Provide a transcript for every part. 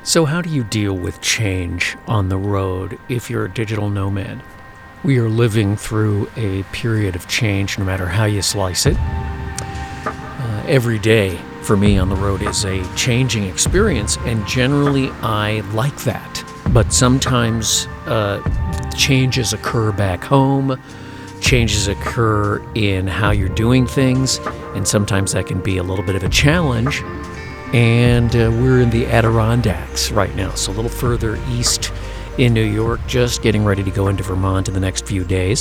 So how do you deal with change on the road if you're a digital nomad? We are living through a period of change no matter how you slice it. Every day for me on the road is a changing experience, and generally I like that. But sometimes changes occur back home, changes occur in how you're doing things, and sometimes that can be a little bit of a challenge. And we're in the Adirondacks right now, so a little further east in New York, just getting ready to go into Vermont in the next few days.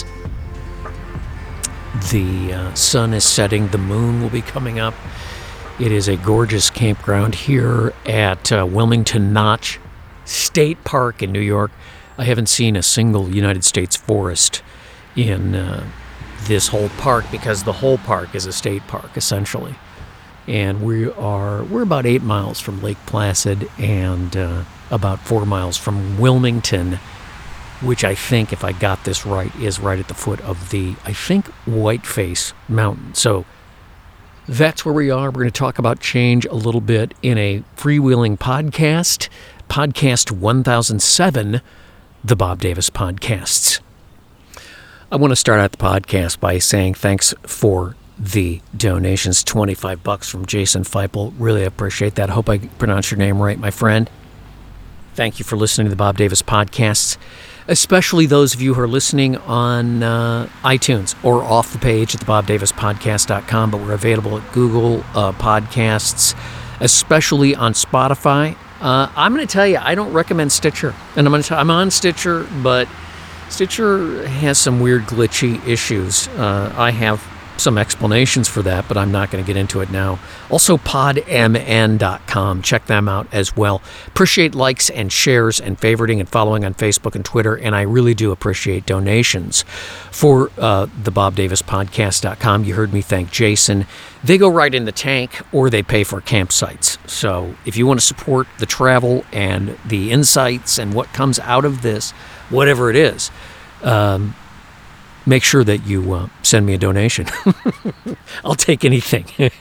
The sun is setting, the moon will be coming up. It is a gorgeous campground here at Wilmington Notch State Park in New York. I haven't seen a single United States forest in this whole park because the whole park is a state park, essentially. And we're about 8 miles from Lake Placid and about 4 miles from Wilmington, which I think, if I got this right, is right at the foot of the, I think, Whiteface Mountain. So that's where we are. We're going to talk about change a little bit in a freewheeling podcast, podcast 1007, the Bob Davis Podcasts. I want to start out the podcast by saying thanks for the donations. $25 from Jason Feipel. Really appreciate that. Hope I pronounced your name right, my friend. Thank you for listening to the Bob Davis Podcasts, especially those of you who are listening on iTunes or off the page at thebobdavispodcast.com, but we're available at Google Podcasts, especially on Spotify. I'm going to tell you, I don't recommend Stitcher. And I'm on Stitcher, but Stitcher has some weird glitchy issues. I have some explanations for that, but I'm not going to get into it now. Also, podmn.com. Check them out as well. Appreciate likes and shares and favoriting and following on Facebook and Twitter, and I really do appreciate donations for the BobDavisPodcast.com. You heard me thank Jason. They go right in the tank, or they pay for campsites. So if you want to support the travel and the insights and what comes out of this, whatever it is, make sure that you send me a donation. I'll take anything.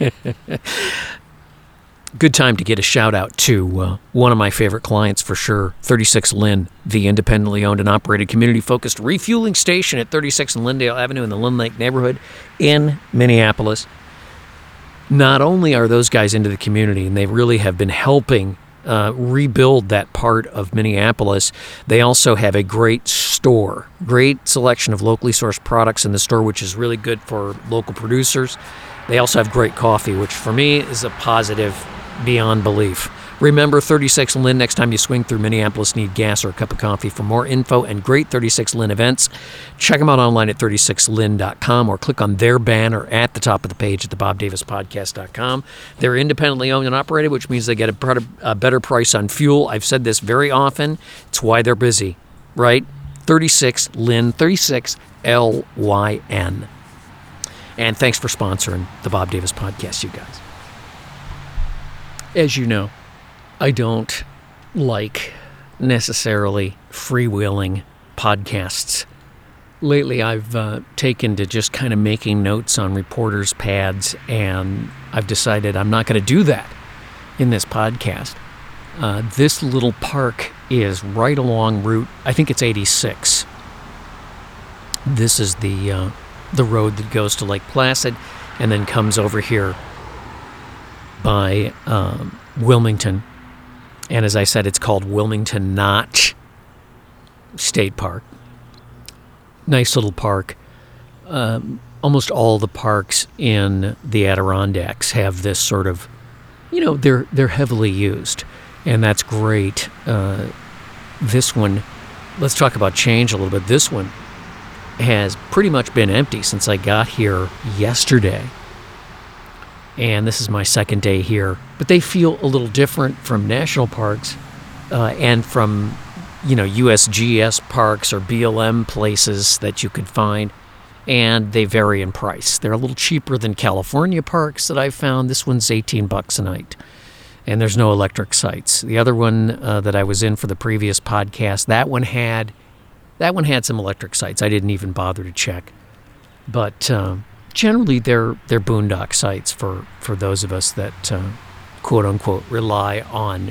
Good time to get a shout out to one of my favorite clients for sure, 36 Lynn, the independently owned and operated community-focused refueling station at 36 and Lyndale Avenue in the Lynn Lake neighborhood in Minneapolis. Not only are those guys into the community, and they really have been helping rebuild that part of Minneapolis, they also have a great store, great selection of locally sourced products in the store, which is really good for local producers. They also have great coffee, which for me is a positive beyond belief. Remember, 36 Lynn, next time you swing through Minneapolis, need gas or a cup of coffee. For more info and great 36 Lynn events, check them out online at 36lynn.com or click on their banner at the top of the page at thebobdavispodcast.com. They're independently owned and operated, which means they get a better price on fuel. I've said this very often. It's why they're busy, right? 36 Lynn, 36 LYN. And thanks for sponsoring the Bob Davis Podcast, you guys. As you know, I don't like necessarily freewheeling podcasts. Lately, I've taken to just kind of making notes on reporters' pads, and I've decided I'm not going to do that in this podcast. This little park is right along Route, I think it's 86. This is the road that goes to Lake Placid and then comes over here by Wilmington. And as I said, it's called Wilmington Notch State Park. Nice little park. Almost all the parks in the Adirondacks have this sort of, they're heavily used. And that's great. This one, let's talk about change a little bit. This one has pretty much been empty since I got here yesterday. And this is my second day here. But they feel a little different from national parks and from, USGS parks or BLM places that you could find. And they vary in price. They're a little cheaper than California parks that I've found. This one's $18 a night. And there's no electric sites. The other one that I was in for the previous podcast, that one had some electric sites. I didn't even bother to check. But generally they're boondock sites for those of us that quote unquote rely on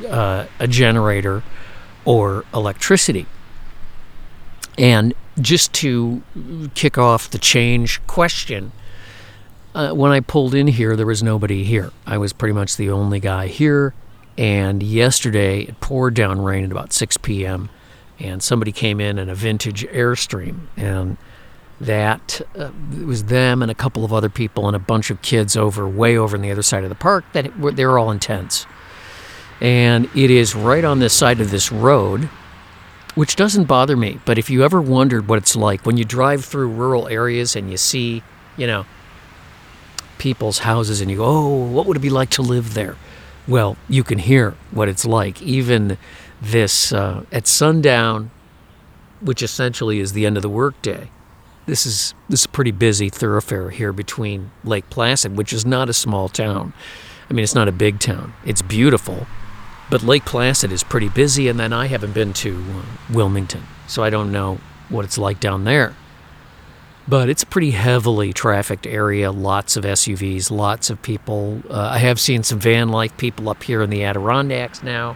a generator or electricity. And just to kick off the change question, when I pulled in here, there was nobody here. I was pretty much the only guy here. And yesterday, it poured down rain at about 6 p.m., and somebody came in a vintage Airstream. And that it was them and a couple of other people and a bunch of kids way over on the other side of the park. They were all intense. And it is right on this side of this road, which doesn't bother me. But if you ever wondered what it's like when you drive through rural areas and you see, people's houses and you go, oh, what would it be like to live there? Well, you can hear what it's like. Even this, at sundown, which essentially is the end of the workday, this is a pretty busy thoroughfare here between Lake Placid, which is not a small town. I mean, it's not a big town. It's beautiful, but Lake Placid is pretty busy, and then I haven't been to Wilmington, so I don't know what it's like down there. But it's a pretty heavily trafficked area, lots of SUVs, lots of people. I have seen some van life people up here in the Adirondacks now,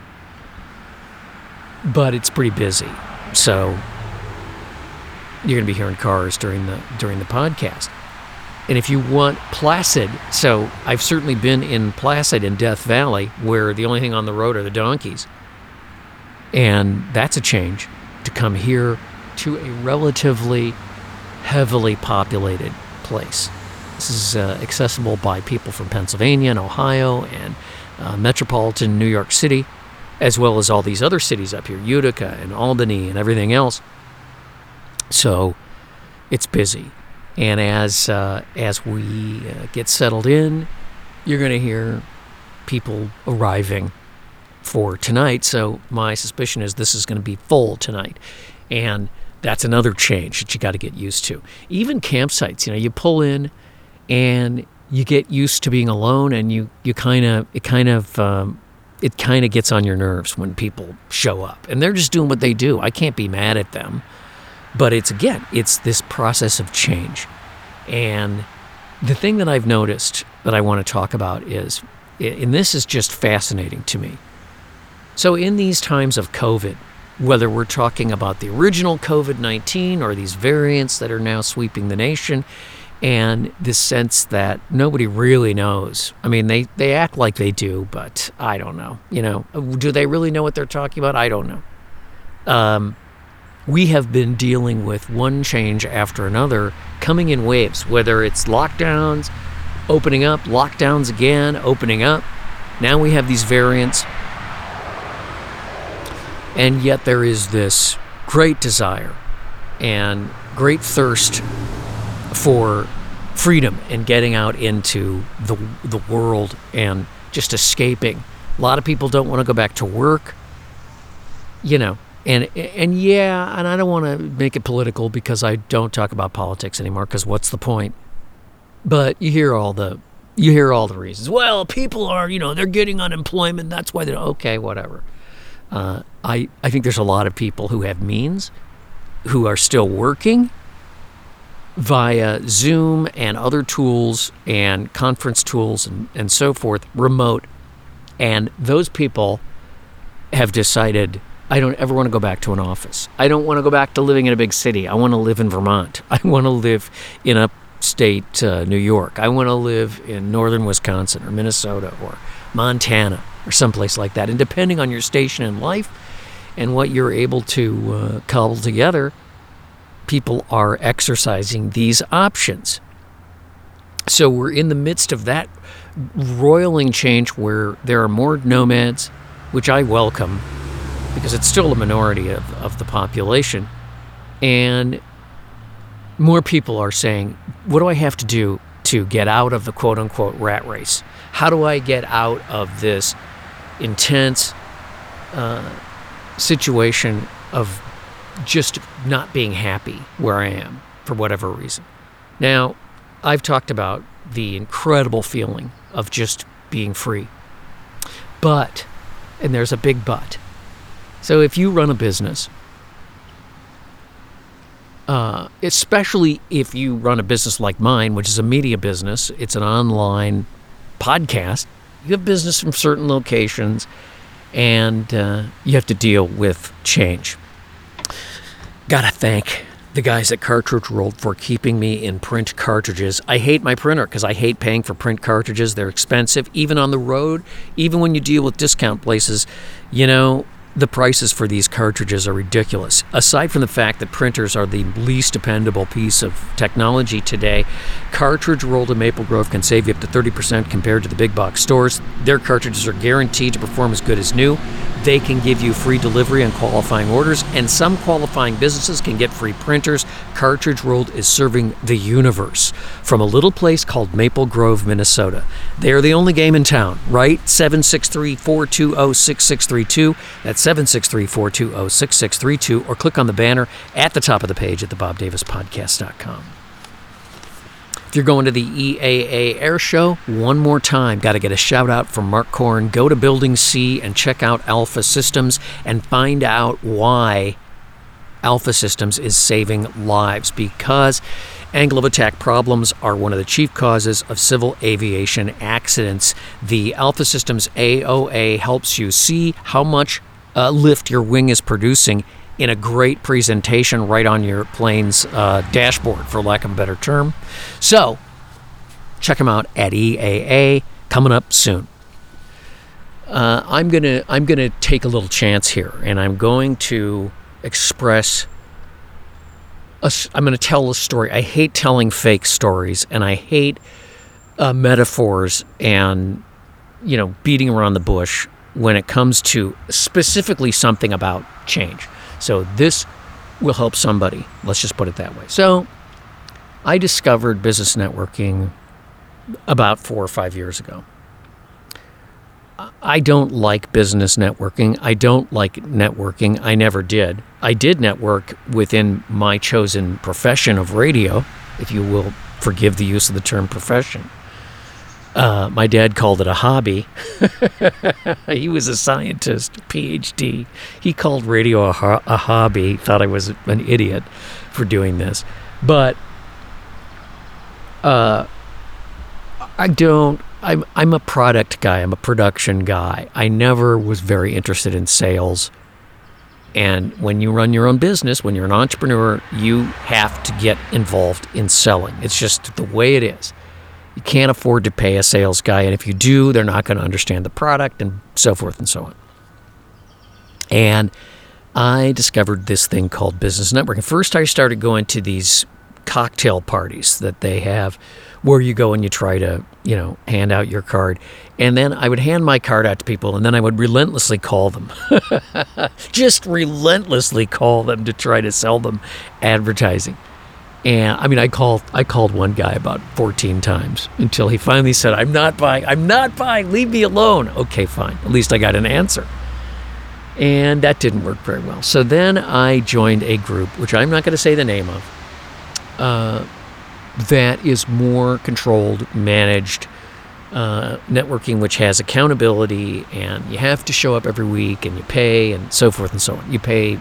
but it's pretty busy. So you're going to be hearing cars during the podcast. And if you want Placid, so I've certainly been in Placid in Death Valley, where the only thing on the road are the donkeys. And that's a change to come here to a relatively heavily populated place. This is accessible by people from Pennsylvania and Ohio and metropolitan New York City, as well as all these other cities up here, Utica and Albany and everything else. So it's busy. And as we get settled in, you're going to hear people arriving for tonight. So my suspicion is this is going to be full tonight. And that's another change that you got to get used to. Even campsites, you pull in and you get used to being alone, and it kind of gets on your nerves when people show up, and they're just doing what they do. I can't be mad at them, but it's this process of change. And the thing that I've noticed that I want to talk about is, and this is just fascinating to me. So in these times of COVID, whether we're talking about the original COVID-19 or these variants that are now sweeping the nation, and this sense that nobody really knows. I mean, they act like they do, but I don't know. Do they really know what they're talking about? I don't know. We have been dealing with one change after another coming in waves, whether it's lockdowns, opening up, lockdowns again, opening up. Now we have these variants. And yet there is this great desire and great thirst for freedom and getting out into the world and just escaping. A lot of people don't want to go back to work, and I don't want to make it political because I don't talk about politics anymore, because what's the point? But you hear all the reasons. Well, people are, they're getting unemployment. That's why they're okay, whatever. I think there's a lot of people who have means, who are still working via Zoom and other tools and conference tools and so forth, remote. And those people have decided, I don't ever want to go back to an office. I don't want to go back to living in a big city. I want to live in Vermont. I want to live in upstate New York. I want to live in northern Wisconsin or Minnesota or Montana or someplace like that. And depending on your station in life and what you're able to cobble together, people are exercising these options. So we're in the midst of that roiling change where there are more nomads, which I welcome because it's still a minority of the population. And more people are saying, what do I have to do to get out of the quote-unquote rat race? How do I get out of this intense situation of just not being happy where I am for whatever reason? Now, I've talked about the incredible feeling of just being free. But, and there's a big but. So if you run a business, especially if you run a business like mine, which is a media business, it's an online podcast, you have business from certain locations, and you have to deal with change. Gotta thank the guys at Cartridge World for keeping me in print cartridges. I hate my printer because I hate paying for print cartridges. They're expensive, even on the road, even when you deal with discount places. The prices for these cartridges are ridiculous. Aside from the fact that printers are the least dependable piece of technology today, Cartridge World in Maple Grove can save you up to 30% compared to the big box stores. Their cartridges are guaranteed to perform as good as new. They can give you free delivery on qualifying orders, and some qualifying businesses can get free printers. Cartridge World is serving the universe from a little place called Maple Grove, Minnesota. They're the only game in town, right? 763-420-6632. That's 763-420-6632, or click on the banner at the top of the page at thebobdavispodcast.com. If you're going to the EAA Air Show, one more time, got to get a shout out from Mark Korn. Go to Building C and check out Alpha Systems and find out why Alpha Systems is saving lives, because angle of attack problems are one of the chief causes of civil aviation accidents. The Alpha Systems AOA helps you see how much lift your wing is producing in a great presentation right on your plane's dashboard, for lack of a better term. So, check them out at EAA, coming up soon. I'm gonna take a little chance here, and I'm going to I'm going to tell a story. I hate telling fake stories, and I hate metaphors and beating around the bush when it comes to specifically something about change. So this will help somebody. Let's just put it that way. So I discovered business networking about 4 or 5 years ago. I don't like business networking. I don't like networking. I never did. I did network within my chosen profession of radio, if you will forgive the use of the term profession. My dad called it a hobby. He was a scientist, PhD. He called radio a hobby. Thought I was an idiot for doing this. But I'm a product guy. I'm a production guy. I never was very interested in sales. And when you run your own business, when you're an entrepreneur, you have to get involved in selling. It's just the way it is. You can't afford to pay a sales guy, and if you do, they're not going to understand the product, and so forth and so on. And I discovered this thing called business networking. First, I started going to these cocktail parties that they have where you go and you try to, hand out your card. And then I would hand my card out to people, and then I would relentlessly call them. Just relentlessly call them to try to sell them advertising. And I called one guy about 14 times until he finally said, I'm not buying, leave me alone. Okay, fine. At least I got an answer. And that didn't work very well. So then I joined a group, which I'm not going to say the name of, that is more controlled, managed networking, which has accountability, and you have to show up every week, and you pay, and so forth and so on. You pay,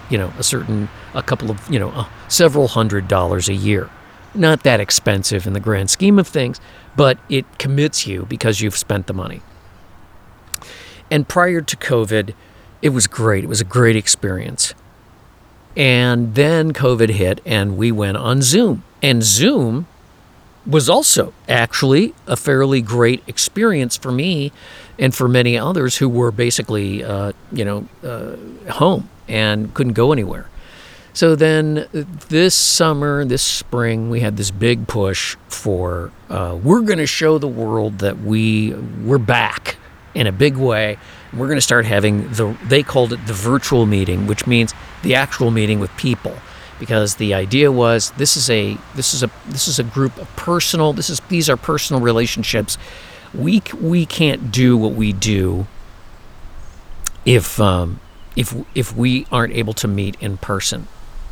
several $100s a year. Not that expensive in the grand scheme of things, but it commits you because you've spent the money. And prior to COVID, it was great. It was a great experience. And then COVID hit, and we went on Zoom. And Zoom was also actually a fairly great experience for me and for many others who were basically, home and couldn't go anywhere. So then this spring, we had this big push for we're going to show the world that we're back in a big way. We're going to start having they called it the virtual meeting, which means the actual meeting with people, because the idea was this is a group of these are personal relationships. We can't do what we do if we aren't able to meet in person.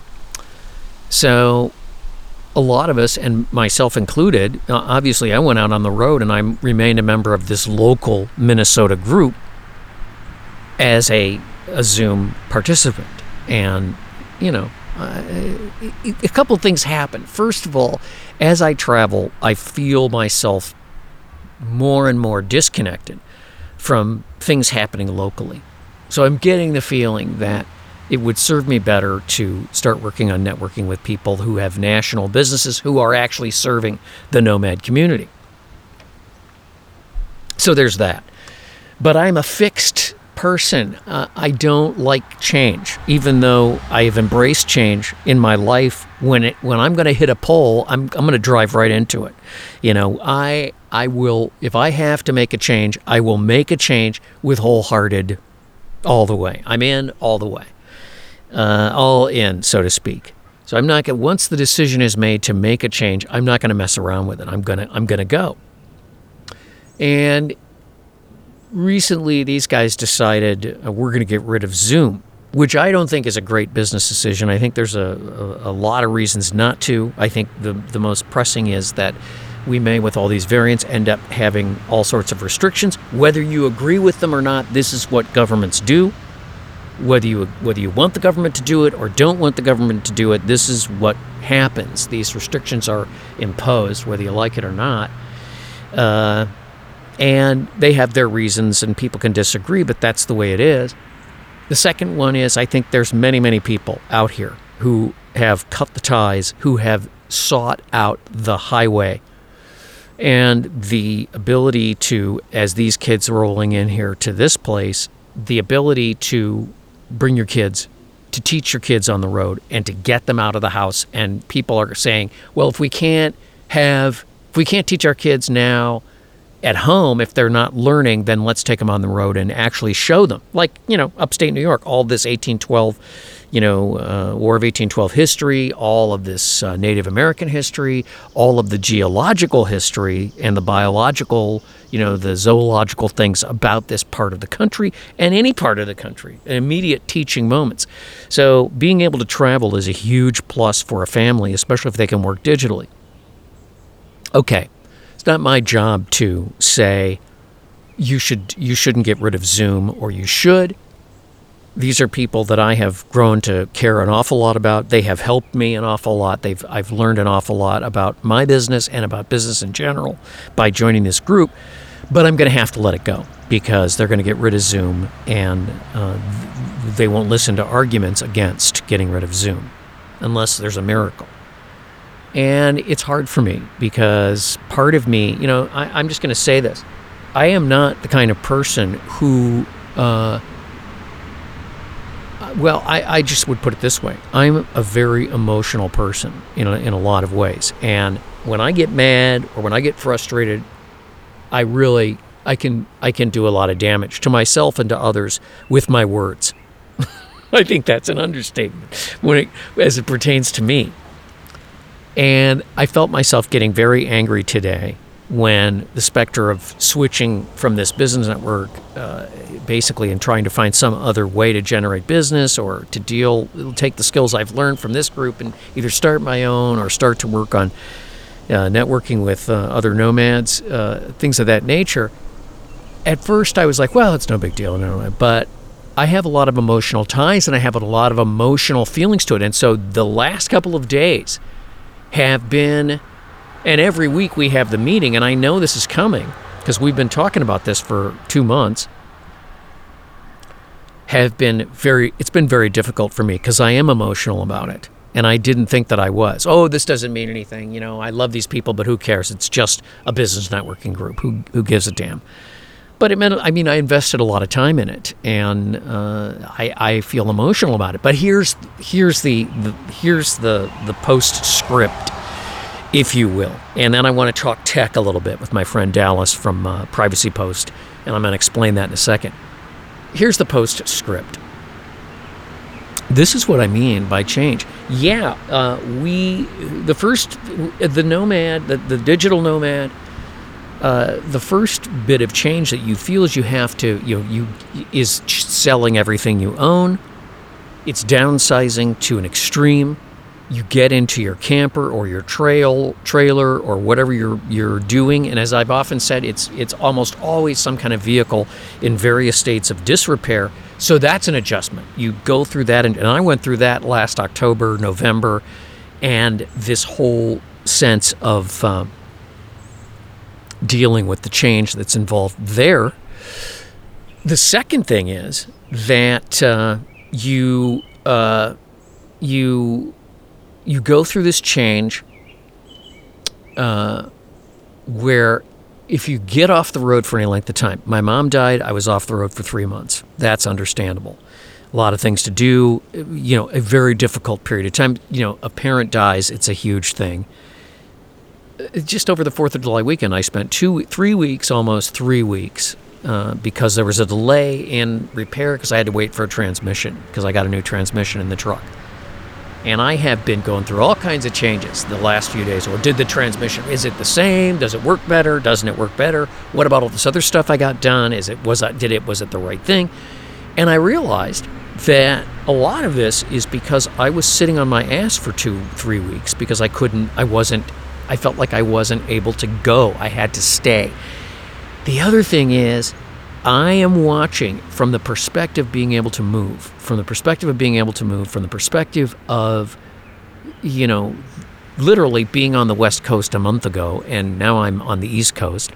So a lot of us, and myself included, obviously I went out on the road and I remained a member of this local Minnesota group as a Zoom participant. And, a couple of things happen. First of all, as I travel, I feel myself more and more disconnected from things happening locally. So I'm getting the feeling that it would serve me better to start working on networking with people who have national businesses who are actually serving the nomad community. So there's that. But I'm a fixed person. I don't like change, even though I have embraced change in my life. When I'm going to hit a pole, I'm going to drive right into it. I will, if I have to make a change, I will make a change with wholehearted, all the way. I'm in all the way, all in, so to speak. So I'm not going. Once the decision is made to make a change, I'm not going to mess around with it. I'm gonna go. And recently, these guys decided we're going to get rid of Zoom, which I don't think is a great business decision. I think there's a lot of reasons not to. I think the most pressing is that we may, with all these variants, end up having all sorts of restrictions. Whether you agree with them or not, this is what governments do. Whether you want the government to do it or don't want the government to do it, this is what happens. These restrictions are imposed, whether you like it or not. And they have their reasons, and people can disagree, but that's the way it is. The second one is, I think there's many, many people out here who have cut the ties, who have sought out the highway and the ability to, as these kids rolling in here to this place, the ability to bring your kids, to teach your kids on the road and to get them out of the house. And people are saying, well, if we can't teach our kids now at home, if they're not learning, then let's take them on the road and actually show them. Like, upstate New York, all this 1812, War of 1812 history, all of this Native American history, all of the geological history and the biological, the zoological things about this part of the country and any part of the country, immediate teaching moments. So being able to travel is a huge plus for a family, especially if they can work digitally. Okay. It's not my job to say you shouldn't get rid of Zoom, or you should. These are people that I have grown to care an awful lot about. They have helped me an awful lot. I've learned an awful lot about my business and about business in general by joining this group. But I'm going to have to let it go because they're going to get rid of Zoom, and they won't listen to arguments against getting rid of Zoom unless there's a miracle. And it's hard for me because part of me, I'm just going to say this. I am not the kind of person who, I just would put it this way. I'm a very emotional person in a lot of ways. And when I get mad or when I get frustrated, I can do a lot of damage to myself and to others with my words. I think that's an understatement as it pertains to me. And I felt myself getting very angry today when the specter of switching from this business network, basically, and trying to find some other way to generate business or to take the skills I've learned from this group and either start my own or start to work on networking with other nomads, things of that nature. At first, I was like, well, it's no big deal. No. But I have a lot of emotional ties and I have a lot of emotional feelings to it. And so the last couple of days have been, and every week we have the meeting, and I know this is coming because we've been talking about this for 2 months, it's been very difficult for me because I am emotional about it. And I didn't think that I was. Oh, this doesn't mean anything. I love these people, but who cares? It's just a business networking group. Who gives a damn? But it meant, I invested a lot of time in it, and I feel emotional about it. But here's the postscript, if you will. And then I want to talk tech a little bit with my friend Dallas from Privacy Post, and I'm going to explain that in a second. Here's the postscript. This is what I mean by change. Yeah, the nomad, the digital nomad. The first bit of change that you feel is you have to, is selling everything you own. It's downsizing to an extreme. You get into your camper or your trailer or whatever you're doing, and as I've often said, it's almost always some kind of vehicle in various states of disrepair. So that's an adjustment. You go through that, and I went through that last October, November, and this whole sense of dealing with the change that's involved there. The second thing is that you go through this change where if you get off the road for any length of time, my mom died, I was off the road for 3 months. That's understandable. A lot of things to do, a very difficult period of time. A parent dies, it's a huge thing. Just over the 4th of July weekend, I spent 3 weeks, almost 3 weeks, because there was a delay in repair because I had to wait for a transmission because I got a new transmission in the truck. And I have been going through all kinds of changes the last few days. Well, did the transmission, is it the same? Does it work better? Doesn't it work better? What about all this other stuff I got done? Was it the right thing? And I realized that a lot of this is because I was sitting on my ass for 2-3 weeks because I felt like I wasn't able to go. I had to stay. The other thing is, I am watching from the perspective of being able to move, from the perspective of, literally being on the West Coast a month ago, and now I'm on the East Coast.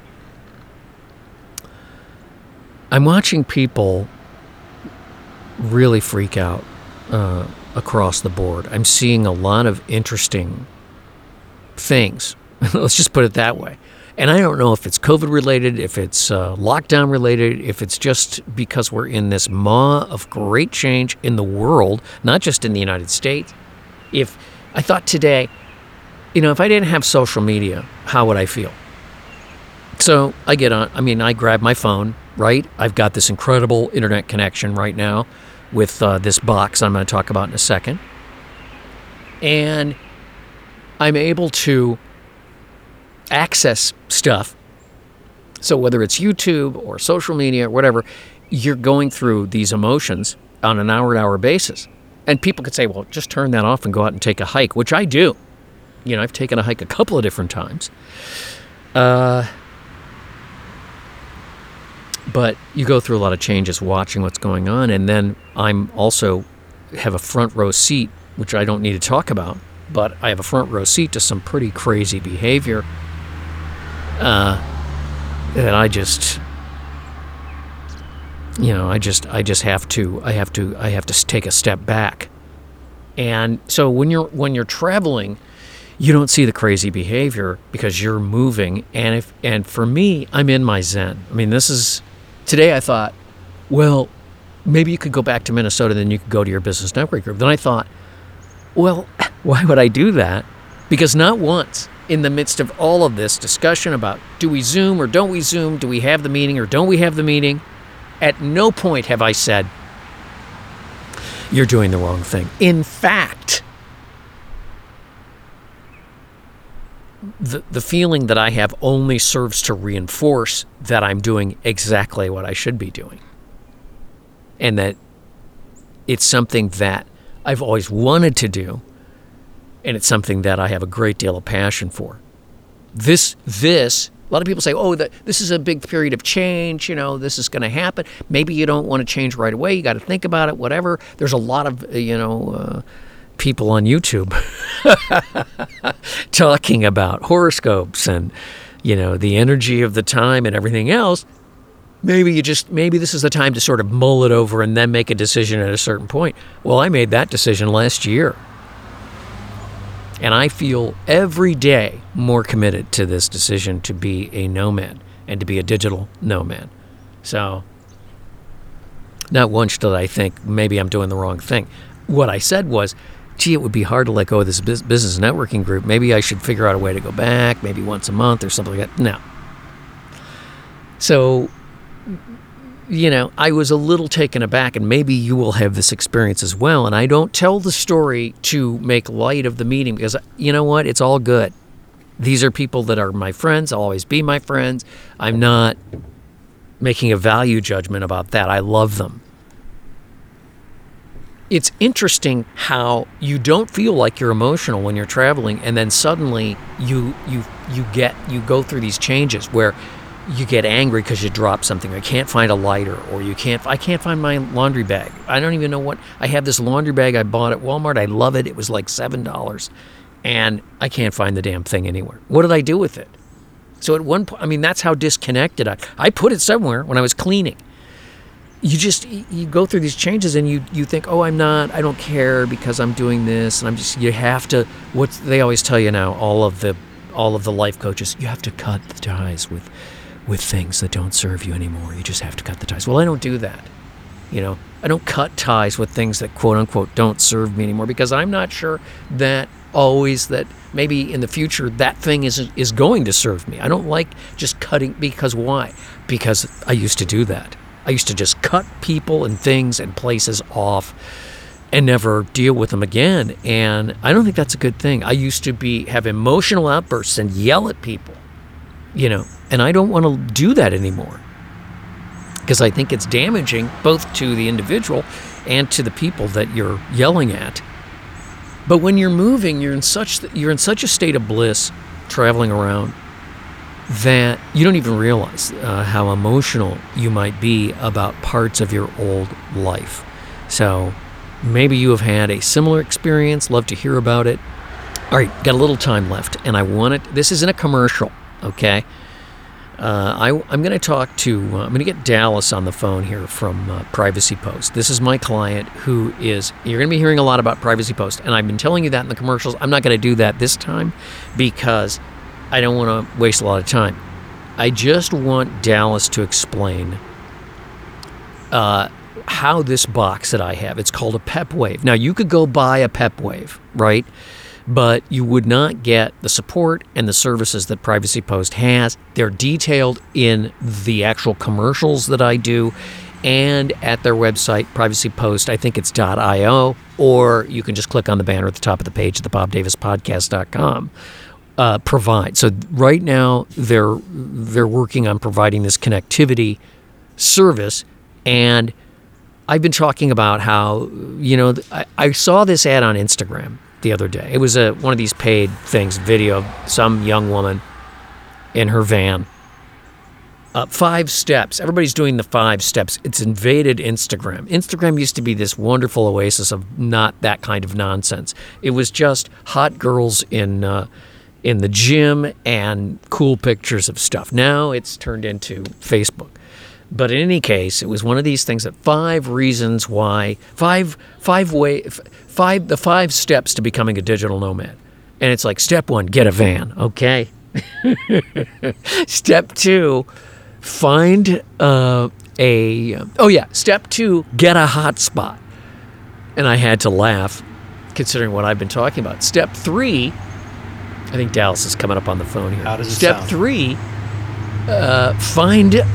I'm watching people really freak out across the board. I'm seeing a lot of interesting things. Let's just put it that way. And I don't know if it's COVID related, if it's lockdown related, if it's just because we're in this maw of great change in the world, not just in the United States. If I thought today, if I didn't have social media, how would I feel? So I grab my phone, right? I've got this incredible internet connection right now with this box I'm going to talk about in a second. And I'm able to access stuff. So whether it's YouTube or social media or whatever, you're going through these emotions on an hour-to-hour basis. And people could say, well, just turn that off and go out and take a hike, which I do. I've taken a hike a couple of different times. But you go through a lot of changes watching what's going on. And then I'm also have a front row seat, which I don't need to talk about, but I have a front row seat to some pretty crazy behavior. And I just have to take a step back. And so when you're traveling, you don't see the crazy behavior because you're moving. And for me, I'm in my zen. Today I thought, well, maybe you could go back to Minnesota, then you could go to your business network group. Then I thought, well, why would I do that? Because not once in the midst of all of this discussion about do we Zoom or don't we Zoom, do we have the meeting or don't we have the meeting, at no point have I said, you're doing the wrong thing. In fact, the feeling that I have only serves to reinforce that I'm doing exactly what I should be doing. And that it's something that I've always wanted to do, and it's something that I have a great deal of passion for. This, a lot of people say, oh, this is a big period of change, this is going to happen. Maybe you don't want to change right away, you got to think about it, whatever. There's a lot of, people on YouTube talking about horoscopes and, the energy of the time and everything else. Maybe this is the time to sort of mull it over and then make a decision at a certain point. Well, I made that decision last year. And I feel every day more committed to this decision to be a nomad and to be a digital nomad. So not once did I think maybe I'm doing the wrong thing. What I said was, gee, it would be hard to let go of this business networking group. Maybe I should figure out a way to go back, maybe once a month or something like that. No. So, I was a little taken aback, and maybe you will have this experience as well. And I don't tell the story to make light of the meeting because, you know what? It's all good. These are people that are my friends. I'll always be my friends. I'm not making a value judgment about that. I love them. It's interesting how you don't feel like you're emotional when you're traveling, and then suddenly you go through these changes where you get angry because you drop something, or you can't find a lighter, or I can't find my laundry bag. I don't even know what, I have this laundry bag I bought at Walmart. I love it. It was like $7, and I can't find the damn thing anywhere. What did I do with it? So at one point, that's how disconnected I put it somewhere when I was cleaning. you go through these changes and you think, oh, I don't care because I'm doing this, and you have to, what they always tell you now, all of the life coaches, you have to cut the ties with things that don't serve you anymore. You just have to cut the ties. Well, I don't do that. I don't cut ties with things that quote unquote don't serve me anymore, because I'm not sure that maybe in the future that thing is going to serve me. I don't like just cutting, because why? Because I used to do that. I used to just cut people and things and places off and never deal with them again. And I don't think that's a good thing. I used to have emotional outbursts and yell at people, and I don't want to do that anymore, because I think it's damaging both to the individual and to the people that you're yelling at. But when you're moving, you're in such a state of bliss traveling around that you don't even realize how emotional you might be about parts of your old life. So maybe you have had a similar experience. Love to hear about it. All right, got a little time left, and this isn't a commercial, okay? I'm going to get Dallas on the phone here from Privacy Post. This is my client you're going to be hearing a lot about Privacy Post, and I've been telling you that in the commercials. I'm not going to do that this time because I don't want to waste a lot of time. I just want Dallas to explain how this box that I have, it's called a PepWave. Now, you could go buy a PepWave, right? But you would not get the support and the services that Privacy Post has. They're detailed in the actual commercials that I do and at their website, Privacy Post. I think it's .io, or you can just click on the banner at the top of the page at thebobdavispodcast.com. Provide. So right now they're working on providing this connectivity service, and I've been talking about how, I saw this ad on Instagram the other day. It was one of these paid things, video of some young woman in her van. 5 steps. Everybody's doing the 5 steps. It's invaded Instagram. Instagram used to be this wonderful oasis of not that kind of nonsense. It was just hot girls in the gym and cool pictures of stuff. Now it's turned into Facebook. But in any case, it was one of these things that 5 reasons why, the 5 steps to becoming a digital nomad. And it's like, step 1, get a van, okay? Step 2, step 2, get a hotspot. And I had to laugh, considering what I've been talking about. Step 3, I think Dallas is coming up on the phone here. How does it Step sound? 3, find an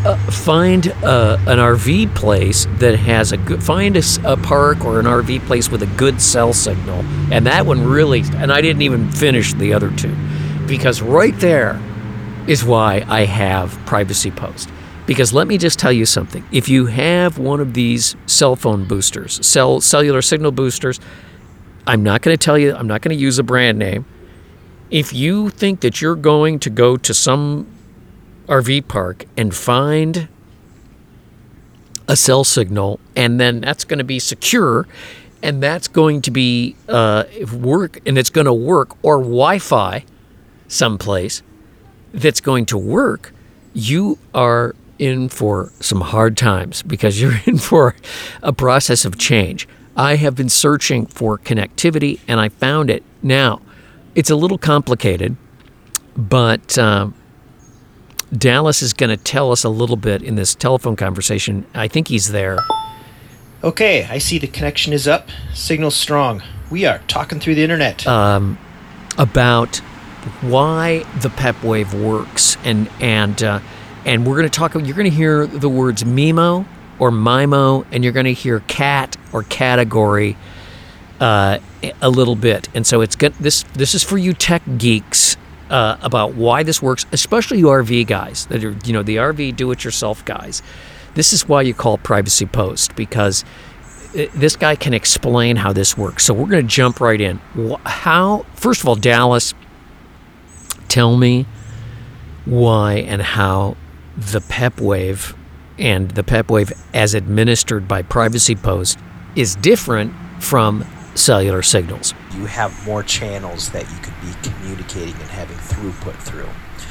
RV place that has find a park or an RV place with a good cell signal. And that one really, and I didn't even finish the other 2, because right there is why I have Privacy Post. Because let me just tell you something. If you have one of these cell phone boosters, cellular signal boosters, I'm not going to use a brand name. If you think that you're going to go to some RV park and find a cell signal, and then that's going to be secure, and that's going to be work, and it's going to work, or Wi-Fi someplace that's going to work, you are in for some hard times, because you're in for a process of change. I have been searching for connectivity, and I found it. Now, it's a little complicated, but Dallas is going to tell us a little bit in this telephone conversation. I think he's there. Okay, I see the connection is up. Signal's strong. We are talking through the internet. About why the PepWave works, and we're going to talk. You're going to hear the words MIMO or MIMO, and you're going to hear cat or category a little bit. And so it's good. This is for you tech geeks. About why this works, especially you RV guys that are, the RV do-it-yourself guys. This is why you call Privacy Post, because this guy can explain how this works. So we're going to jump right in. First of all, Dallas, tell me why and how the PepWave and the PepWave as administered by Privacy Post is different from cellular signals. You have more channels that you could be communicating and having throughput through.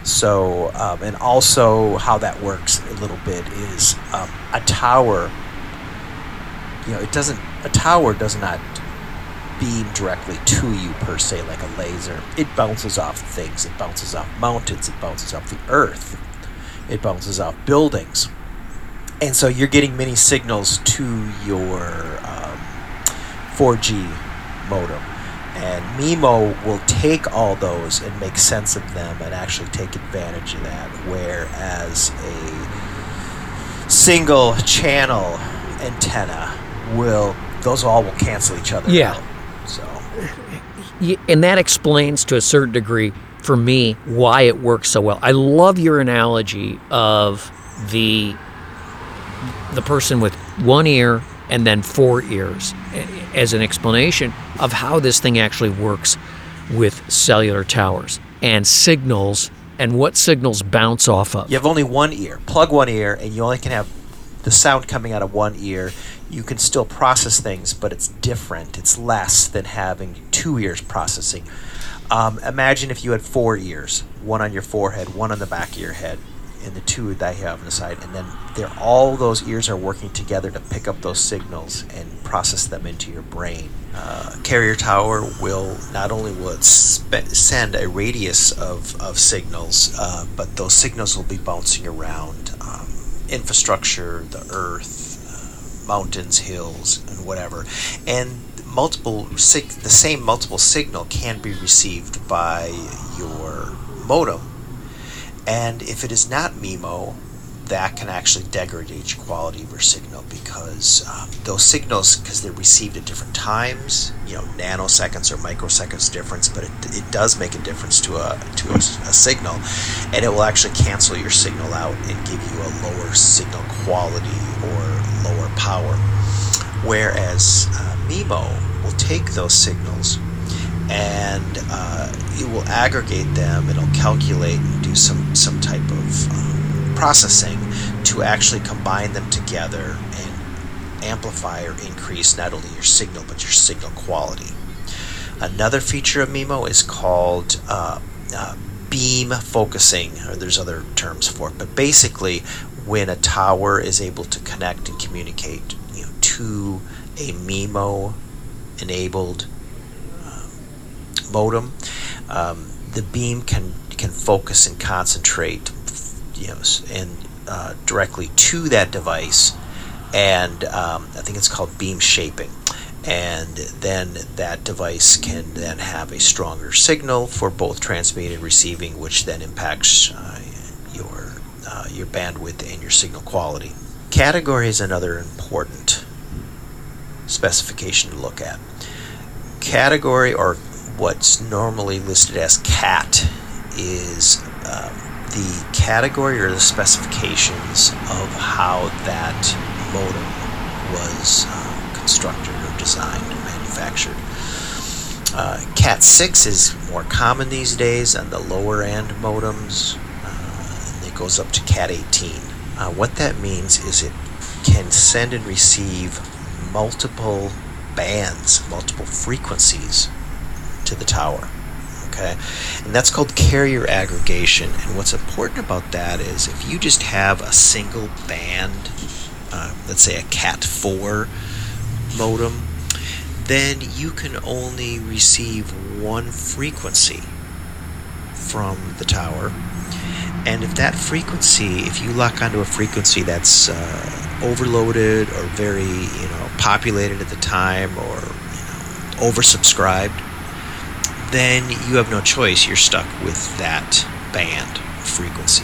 So, and also how that works a little bit is a tower. A tower does not beam directly to you per se like a laser. It bounces off things. It bounces off mountains. It bounces off the earth. It bounces off buildings. And so you're getting many signals to your 4G modem. And MIMO will take all those and make sense of them and actually take advantage of that, whereas a single channel antenna those all will cancel each other out. So, and that explains to a certain degree for me why it works so well. I love your analogy of the person with one ear and then four ears as an explanation of how this thing actually works with cellular towers and signals and what signals bounce off of. You have only one ear. Plug one ear and you only can have the sound coming out of one ear. You can still process things, but it's different. It's less than having two ears processing. Imagine if you had four ears, one on your forehead, one on the back of your head, and the two that you have on the side, and then all those ears are working together to pick up those signals and process them into your brain. Carrier tower will not only send a radius of signals, but those signals will be bouncing around infrastructure, the earth, mountains, hills, and whatever. And the same multiple signal can be received by your modem. And if it is not MIMO, that can actually degrade quality of your signal because those signals, because they're received at different times, nanoseconds or microseconds difference, but it does make a difference to a signal, and it will actually cancel your signal out and give you a lower signal quality or lower power. Whereas MIMO will take those signals and it will aggregate them. It'll calculate and do some type of processing to actually combine them together and amplify or increase not only your signal but your signal quality. Another feature of MIMO is called beam focusing, or there's other terms for it, but basically when a tower is able to connect and communicate to a MIMO enabled modem, the beam can focus and concentrate, and directly to that device, and I think it's called beam shaping. And then that device can then have a stronger signal for both transmitting and receiving, which then impacts your bandwidth and your signal quality. Category is another important specification to look at. Category, or what's normally listed as CAT, is the category or the specifications of how that modem was constructed or designed or manufactured. Cat 6 is more common these days on the lower end modems, and it goes up to Cat 18. What that means is it can send and receive multiple bands, multiple frequencies to the tower. Okay, and that's called carrier aggregation. And what's important about that is if you just have a single band, let's say a Cat 4 modem, then you can only receive one frequency from the tower. And if that frequency, if you lock onto a frequency that's overloaded or very populated at the time, or oversubscribed, then you have no choice. You're stuck with that band frequency.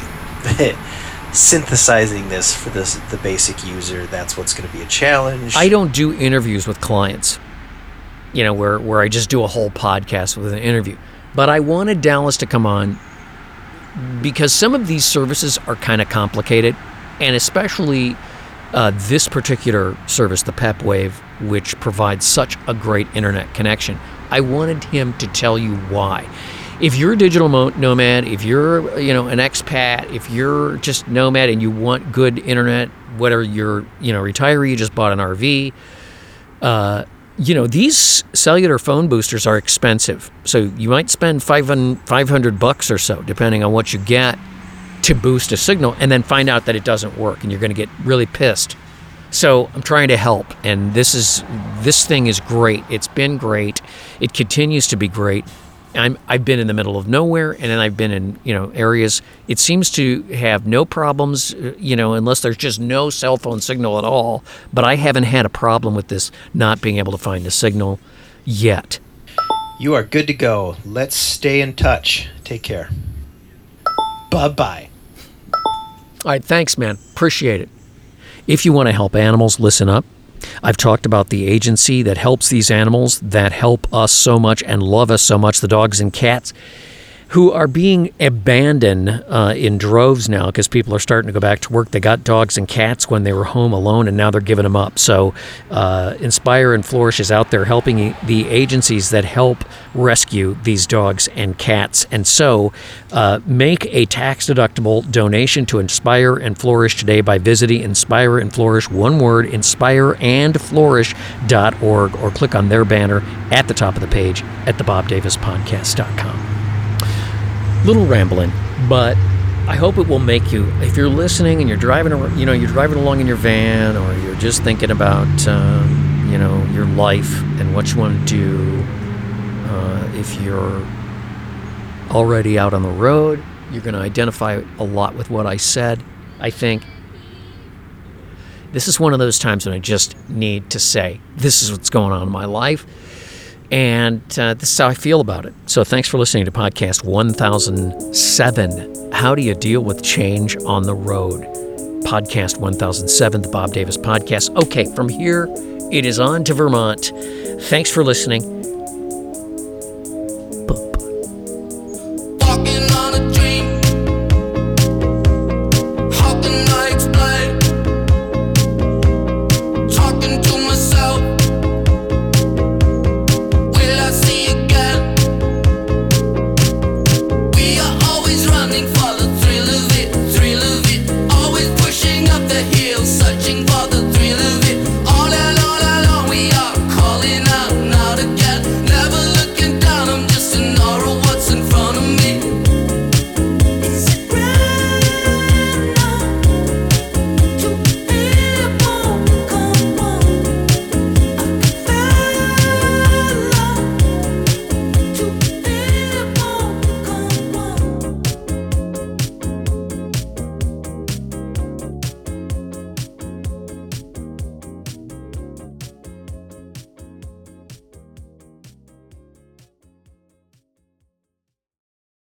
Synthesizing this for the basic user, that's what's going to be a challenge. I don't do interviews with clients, where I just do a whole podcast with an interview. But I wanted Dallas to come on because some of these services are kind of complicated, and especially this particular service, the PepWave, which provides such a great internet connection. I wanted him to tell you why. If you're a digital nomad, if you're an expat, if you're just nomad and you want good internet, whether you're retiree, you just bought an RV, these cellular phone boosters are expensive. So you might spend $500 or so, depending on what you get, to boost a signal, and then find out that it doesn't work, and you're going to get really pissed. So I'm trying to help, and this thing is great. It's been great. It continues to be great. I've been in the middle of nowhere, and then I've been in areas. It seems to have no problems, unless there's just no cell phone signal at all. But I haven't had a problem with this not being able to find a signal yet. You are good to go. Let's stay in touch. Take care. Bye-bye. All right, thanks, man. Appreciate it. If you want to help animals, listen up. I've talked about the agency that helps these animals that help us so much and love us so much, the dogs and cats, who are being abandoned in droves now because people are starting to go back to work. They got dogs and cats when they were home alone, and now they're giving them up. So Inspire and Flourish is out there helping the agencies that help rescue these dogs and cats. And so make a tax-deductible donation to Inspire and Flourish today by visiting Inspire and Flourish, one word, inspireandflourish.org, or click on their banner at the top of the page at thebobdavispodcast.com. Little rambling, but I hope it will make you, if you're listening and you're driving along in your van, or you're just thinking about, your life and what you want to do. If you're already out on the road, you're going to identify a lot with what I said. I think this is one of those times when I just need to say, this is what's going on in my life. And this is how I feel about it. So thanks for listening to podcast 1007. How do you deal with change on the road? Podcast 1007, the Bob Davis Podcast. Okay, from here, it is on to Vermont. Thanks for listening. Searching for the